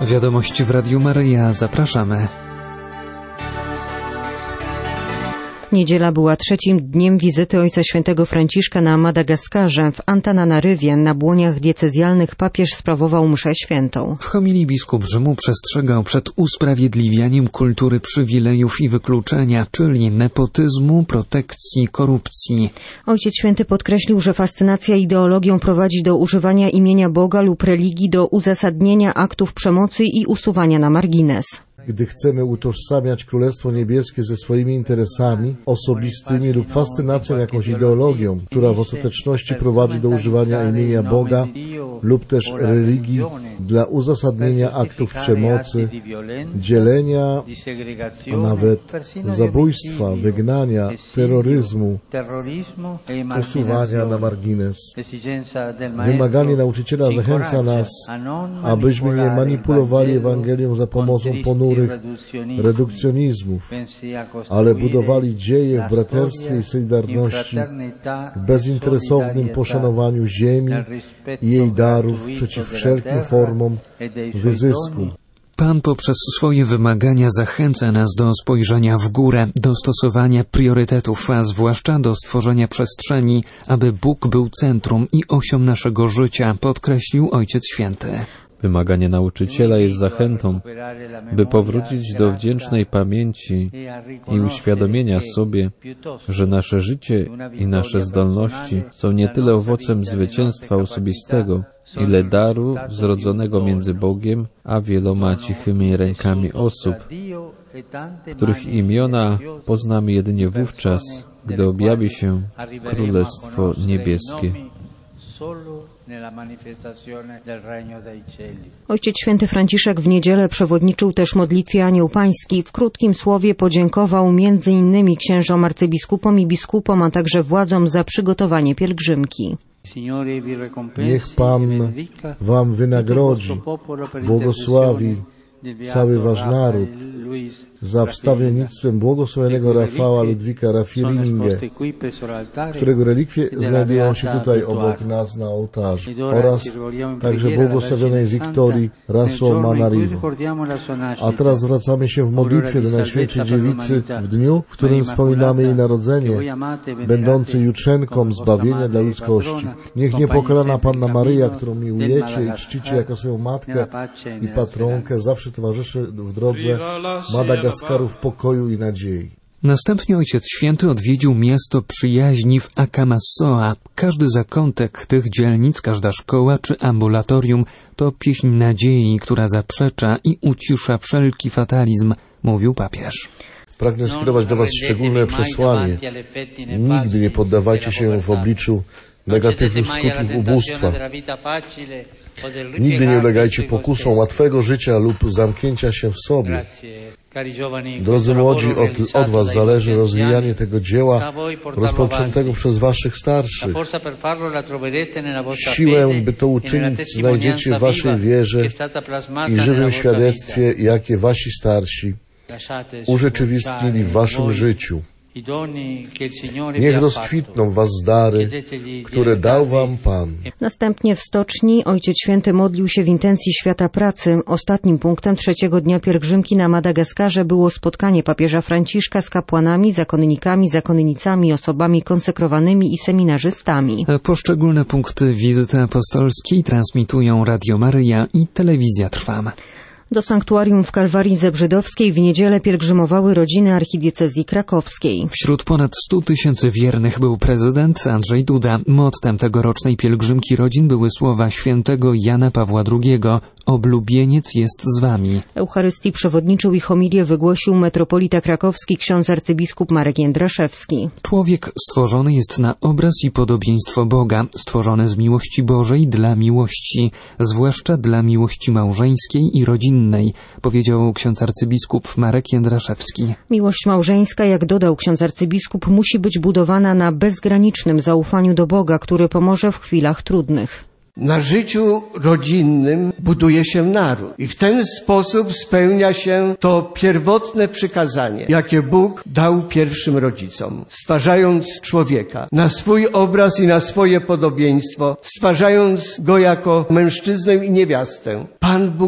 Wiadomości w Radiu Maryja. Zapraszamy. Niedziela była trzecim dniem wizyty Ojca Świętego Franciszka na Madagaskarze. W Antananarywie na błoniach diecezjalnych papież sprawował mszę świętą. W homilii biskup Rzymu przestrzegał przed usprawiedliwianiem kultury przywilejów i wykluczenia, czyli nepotyzmu, protekcji, korupcji. Ojciec Święty podkreślił, że fascynacja ideologią prowadzi do używania imienia Boga lub religii do uzasadnienia aktów przemocy i usuwania na margines. Gdy chcemy utożsamiać Królestwo Niebieskie ze swoimi interesami osobistymi lub fascynacją jakąś ideologią, która w ostateczności prowadzi do używania imienia Boga lub też religii dla uzasadnienia aktów przemocy, dzielenia, a nawet zabójstwa, wygnania, terroryzmu, usuwania na margines. Wymaganie nauczyciela zachęca nas, abyśmy nie manipulowali Ewangelią za pomocą ponurych redukcjonizmów, ale budowali dzieje w braterstwie i solidarności, w bezinteresownym poszanowaniu ziemi i jej darów przeciw wszelkim formom wyzysku. Pan poprzez swoje wymagania zachęca nas do spojrzenia w górę, do stosowania priorytetów, a zwłaszcza do stworzenia przestrzeni, aby Bóg był centrum i osią naszego życia, podkreślił Ojciec Święty. Wymaganie nauczyciela jest zachętą, by powrócić do wdzięcznej pamięci i uświadomienia sobie, że nasze życie i nasze zdolności są nie tyle owocem zwycięstwa osobistego, ile daru zrodzonego między Bogiem a wieloma cichymi rękami osób, których imiona poznamy jedynie wówczas, gdy objawi się Królestwo Niebieskie. Ojciec Święty Franciszek w niedzielę przewodniczył też modlitwie Anioł Pański. W krótkim słowie podziękował m.in. księżom arcybiskupom i biskupom, a także władzom za przygotowanie pielgrzymki. Niech Pan Wam wynagrodzi, błogosławi cały Wasz naród za wstawiennictwem błogosławionego Rafała Ludwika Raffiringe, którego relikwie znajdują się tutaj obok nas na ołtarzu, oraz także błogosławionej Wiktorii Rasomanarivo. A teraz zwracamy się w modlitwie do Najświętszej Dziewicy w dniu, w którym wspominamy jej narodzenie, będącej jutrzenką zbawienia dla ludzkości. Niech niepokalana Panna Maryja, którą miłujecie i czcicie jako swoją matkę i patronkę, zawsze towarzyszy w drodze Madagaskaru w pokoju i nadziei. Następnie Ojciec Święty odwiedził miasto przyjaźni w Akamassoa. Każdy zakątek tych dzielnic, każda szkoła czy ambulatorium to pieśń nadziei, która zaprzecza i ucisza wszelki fatalizm, mówił papież. Pragnę skierować do Was szczególne przesłanie. Nigdy nie poddawajcie się w obliczu negatywnych skutków ubóstwa. Nigdy nie ulegajcie pokusom łatwego życia lub zamknięcia się w sobie. Drodzy młodzi, od Was zależy rozwijanie tego dzieła rozpoczętego przez Waszych starszych. Siłę, by to uczynić, znajdziecie w Waszej wierze i żywym świadectwie, jakie Wasi starsi urzeczywistnili w Waszym życiu. Niech rozkwitną Was dary, które dał Wam Pan. Następnie w stoczni Ojciec Święty modlił się w intencji Świata Pracy. Ostatnim punktem trzeciego dnia pielgrzymki na Madagaskarze było spotkanie papieża Franciszka z kapłanami, zakonnikami, zakonnicami, osobami konsekrowanymi i seminarzystami. Poszczególne punkty wizyty apostolskiej transmitują Radio Maryja i Telewizja Trwam. Do sanktuarium w Kalwarii Zebrzydowskiej w niedzielę pielgrzymowały rodziny archidiecezji krakowskiej. Wśród ponad 100 000 wiernych był prezydent Andrzej Duda. Mottem tegorocznej pielgrzymki rodzin były słowa świętego Jana Pawła II: oblubieniec jest z wami. Eucharystii przewodniczył i homilię wygłosił metropolita krakowski ksiądz arcybiskup Marek Jędraszewski. Człowiek stworzony jest na obraz i podobieństwo Boga, stworzony z miłości Bożej dla miłości, zwłaszcza dla miłości małżeńskiej i rodzinnej, powiedział ksiądz arcybiskup Marek Jędraszewski. Miłość małżeńska, jak dodał ksiądz arcybiskup, musi być budowana na bezgranicznym zaufaniu do Boga, który pomoże w chwilach trudnych. Na życiu rodzinnym buduje się naród i w ten sposób spełnia się to pierwotne przykazanie, jakie Bóg dał pierwszym rodzicom, stwarzając człowieka na swój obraz i na swoje podobieństwo, stwarzając go jako mężczyznę i niewiastę. Pan Bóg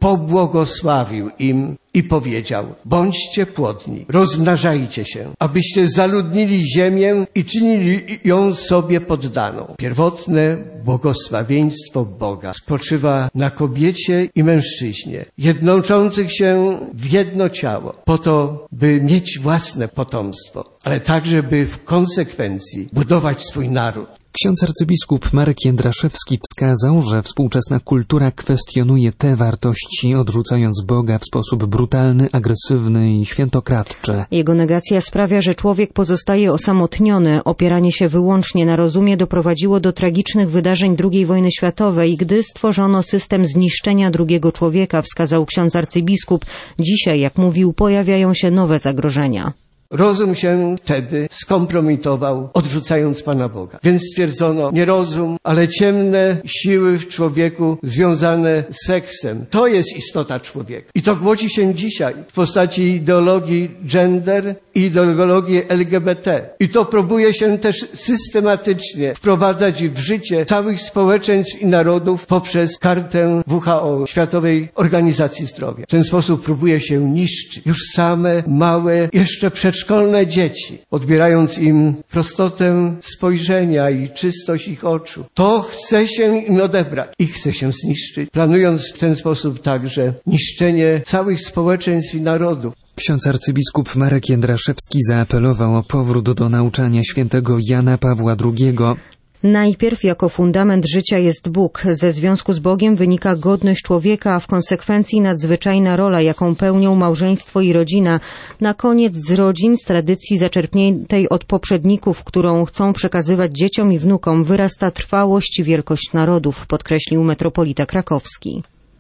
pobłogosławił im i powiedział: bądźcie płodni, rozmnażajcie się, abyście zaludnili ziemię i czynili ją sobie poddaną. Pierwotne błogosławieństwo Boga spoczywa na kobiecie i mężczyźnie, jednoczących się w jedno ciało, po to, by mieć własne potomstwo, ale także, by w konsekwencji budować swój naród. Ksiądz arcybiskup Marek Jędraszewski wskazał, że współczesna kultura kwestionuje te wartości, odrzucając Boga w sposób brutalny, agresywny i świętokradczy. Jego negacja sprawia, że człowiek pozostaje osamotniony. Opieranie się wyłącznie na rozumie doprowadziło do tragicznych wydarzeń II wojny światowej, gdy stworzono system zniszczenia drugiego człowieka, wskazał ksiądz arcybiskup. Dzisiaj, jak mówił, pojawiają się nowe zagrożenia. Rozum się wtedy skompromitował, odrzucając Pana Boga. Więc stwierdzono nie rozum, ale ciemne siły w człowieku związane z seksem. To jest istota człowieka. I to głosi się dzisiaj w postaci ideologii gender i ideologii LGBT. I to próbuje się też systematycznie wprowadzać w życie całych społeczeństw i narodów poprzez kartę WHO, Światowej Organizacji Zdrowia. W ten sposób próbuje się niszczyć już same małe, jeszcze przedszkolne dzieci, odbierając im prostotę spojrzenia i czystość ich oczu. To chce się im odebrać i chce się zniszczyć, planując w ten sposób także niszczenie całych społeczeństw i narodów. Ksiądz arcybiskup Marek Jędraszewski zaapelował o powrót do nauczania świętego Jana Pawła II. Najpierw jako fundament życia jest Bóg. Ze związku z Bogiem wynika godność człowieka, a w konsekwencji nadzwyczajna rola, jaką pełnią małżeństwo i rodzina. Na koniec z rodzin, z tradycji zaczerpniętej od poprzedników, którą chcą przekazywać dzieciom i wnukom, wyrasta trwałość i wielkość narodów, podkreślił metropolita krakowski.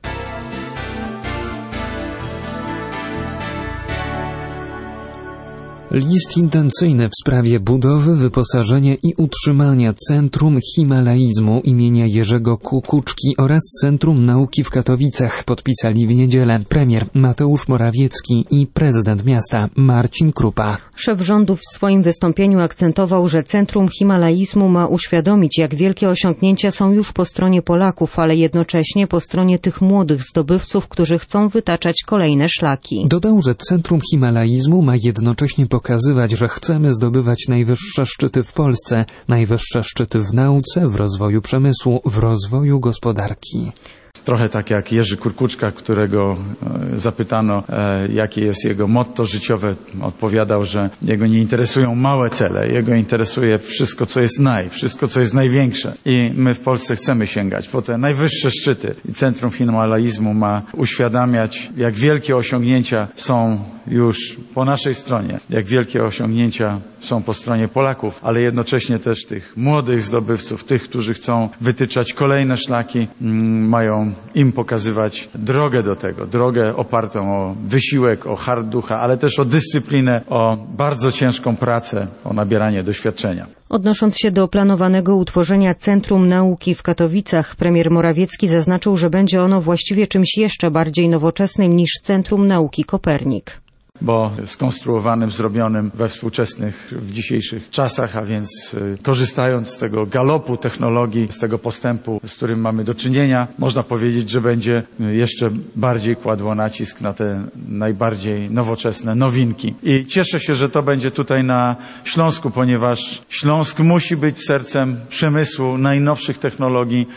List intencyjny w sprawie budowy, wyposażenia i utrzymania Centrum Himalaizmu imienia Jerzego Kukuczki oraz Centrum Nauki w Katowicach podpisali w niedzielę premier Mateusz Morawiecki i prezydent miasta Marcin Krupa. Szef rządu w swoim wystąpieniu akcentował, że Centrum Himalaizmu ma uświadomić, jak wielkie osiągnięcia są już po stronie Polaków, ale jednocześnie po stronie tych młodych zdobywców, którzy chcą wytaczać kolejne szlaki. Dodał, że Centrum Himalaizmu ma jednocześnie pokazywać, że chcemy zdobywać najwyższe szczyty w Polsce, najwyższe szczyty w nauce, w rozwoju przemysłu, w rozwoju gospodarki. Trochę tak jak Jerzy Kurkuczka, którego zapytano, jakie jest jego motto życiowe. Odpowiadał, że jego nie interesują małe cele, jego interesuje wszystko, co jest wszystko, co jest największe. I my w Polsce chcemy sięgać po te najwyższe szczyty. I Centrum Himalaizmu ma uświadamiać, jak wielkie osiągnięcia są już po naszej stronie, jak wielkie osiągnięcia są po stronie Polaków, ale jednocześnie też tych młodych zdobywców, tych, którzy chcą wytyczać kolejne szlaki, mają im pokazywać drogę do tego, drogę opartą o wysiłek, o hart ducha, ale też o dyscyplinę, o bardzo ciężką pracę, o nabieranie doświadczenia. Odnosząc się do planowanego utworzenia Centrum Nauki w Katowicach, premier Morawiecki zaznaczył, że będzie ono właściwie czymś jeszcze bardziej nowoczesnym niż Centrum Nauki Kopernik. Bo skonstruowanym, zrobionym we współczesnych, w dzisiejszych czasach, a więc korzystając z tego galopu technologii, z tego postępu, z którym mamy do czynienia, można powiedzieć, że będzie jeszcze bardziej kładło nacisk na te najbardziej nowoczesne nowinki. I cieszę się, że to będzie tutaj na Śląsku, ponieważ Śląsk musi być sercem przemysłu najnowszych technologii,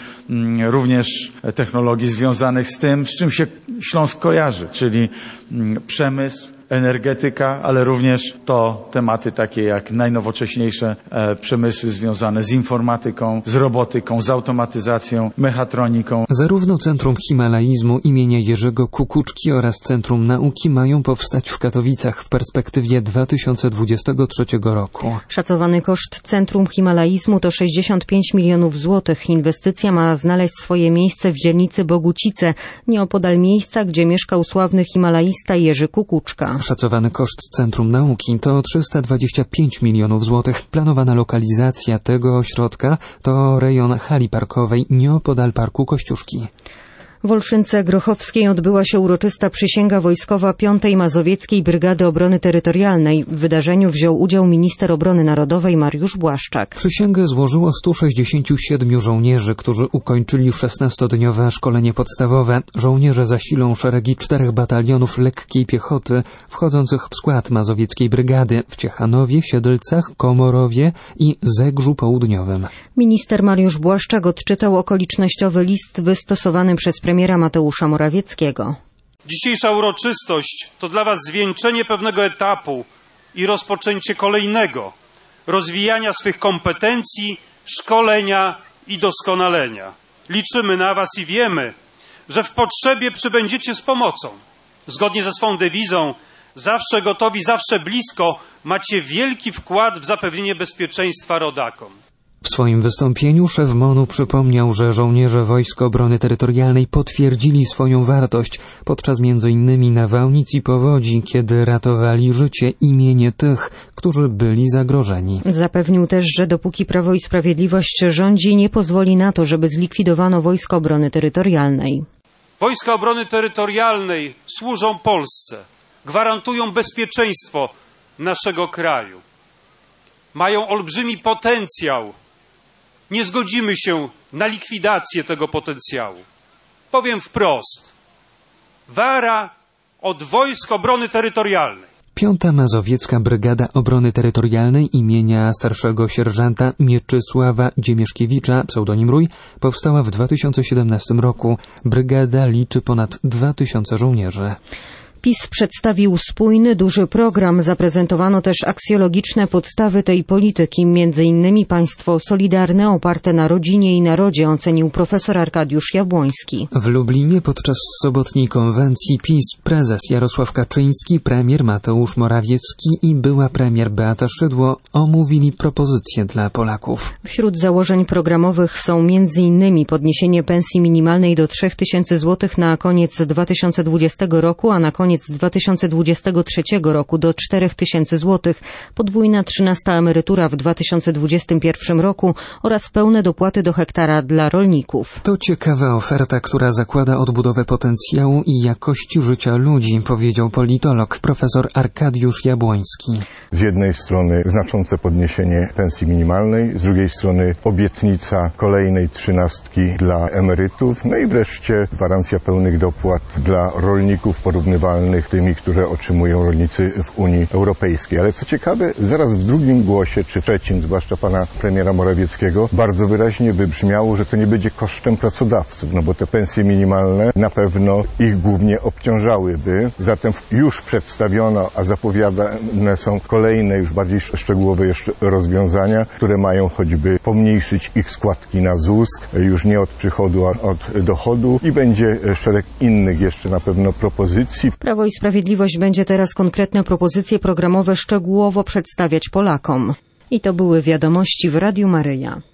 również technologii związanych z tym, z czym się Śląsk kojarzy, czyli przemysł, energetyka, ale również to tematy takie jak najnowocześniejsze przemysły związane z informatyką, z robotyką, z automatyzacją, mechatroniką. Zarówno Centrum Himalaizmu imienia Jerzego Kukuczki oraz Centrum Nauki mają powstać w Katowicach w perspektywie 2023 roku. Szacowany koszt Centrum Himalaizmu to 65 milionów złotych. Inwestycja ma znaleźć swoje miejsce w dzielnicy Bogucice, nieopodal miejsca, gdzie mieszkał sławny himalaista Jerzy Kukuczka. Szacowany koszt Centrum Nauki to 325 milionów złotych. Planowana lokalizacja tego ośrodka to rejon hali parkowej nieopodal Parku Kościuszki. W Olszynce Grochowskiej odbyła się uroczysta przysięga wojskowa 5. Mazowieckiej Brygady Obrony Terytorialnej. W wydarzeniu wziął udział minister obrony narodowej Mariusz Błaszczak. Przysięgę złożyło 167 żołnierzy, którzy ukończyli 16-dniowe szkolenie podstawowe. Żołnierze zasilą szeregi 4 batalionów lekkiej piechoty wchodzących w skład Mazowieckiej Brygady w Ciechanowie, Siedlcach, Komorowie i Zegrzu Południowym. Minister Mariusz Błaszczak odczytał okolicznościowy list wystosowany przez premiera Mateusza Morawieckiego. Dzisiejsza uroczystość to dla Was zwieńczenie pewnego etapu i rozpoczęcie kolejnego rozwijania swych kompetencji, szkolenia i doskonalenia. Liczymy na Was i wiemy, że w potrzebie przybędziecie z pomocą. Zgodnie ze swą dewizą zawsze gotowi, zawsze blisko, macie wielki wkład w zapewnienie bezpieczeństwa rodakom. W swoim wystąpieniu szef MON-u przypomniał, że żołnierze Wojsk Obrony Terytorialnej potwierdzili swoją wartość podczas m.in. nawałnic i powodzi, kiedy ratowali życie i mienie tych, którzy byli zagrożeni. Zapewnił też, że dopóki Prawo i Sprawiedliwość rządzi, nie pozwoli na to, żeby zlikwidowano Wojska Obrony Terytorialnej. Wojska Obrony Terytorialnej służą Polsce, gwarantują bezpieczeństwo naszego kraju. Mają olbrzymi potencjał. Nie zgodzimy się na likwidację tego potencjału. Powiem wprost. Wara od Wojsk Obrony Terytorialnej. 5. Mazowiecka Brygada Obrony Terytorialnej imienia starszego sierżanta Mieczysława Dziemieszkiewicza, pseudonim Rój, powstała w 2017 roku. Brygada liczy ponad 2000 żołnierzy. PiS przedstawił spójny, duży program. Zaprezentowano też aksjologiczne podstawy tej polityki, m.in. państwo solidarne, oparte na rodzinie i narodzie, ocenił profesor Arkadiusz Jabłoński. W Lublinie podczas sobotniej konwencji PiS prezes Jarosław Kaczyński, premier Mateusz Morawiecki i była premier Beata Szydło omówili propozycje dla Polaków. Wśród założeń programowych są m.in. podniesienie pensji minimalnej do 3000 zł na koniec 2020 roku, a na koniec 2023 roku do 4000 zł, podwójna 13. emerytura w 2021 roku oraz pełne dopłaty do hektara dla rolników. To ciekawa oferta, która zakłada odbudowę potencjału i jakości życia ludzi, powiedział politolog profesor Arkadiusz Jabłoński. Z jednej strony znaczące podniesienie pensji minimalnej, z drugiej strony obietnica kolejnej 13 dla emerytów, no i wreszcie gwarancja pełnych dopłat dla rolników porównywalnych tymi, które otrzymują rolnicy w Unii Europejskiej. Ale co ciekawe, zaraz w drugim głosie, czy trzecim, zwłaszcza pana premiera Morawieckiego, bardzo wyraźnie wybrzmiało, że to nie będzie kosztem pracodawców, no bo te pensje minimalne na pewno ich głównie obciążałyby. Zatem już przedstawiono, a zapowiadane są kolejne, już bardziej szczegółowe jeszcze rozwiązania, które mają choćby pomniejszyć ich składki na ZUS, już nie od przychodu, a od dochodu i będzie szereg innych jeszcze na pewno propozycji. Prawo i Sprawiedliwość będzie teraz konkretne propozycje programowe szczegółowo przedstawiać Polakom. I to były wiadomości w Radiu Maryja.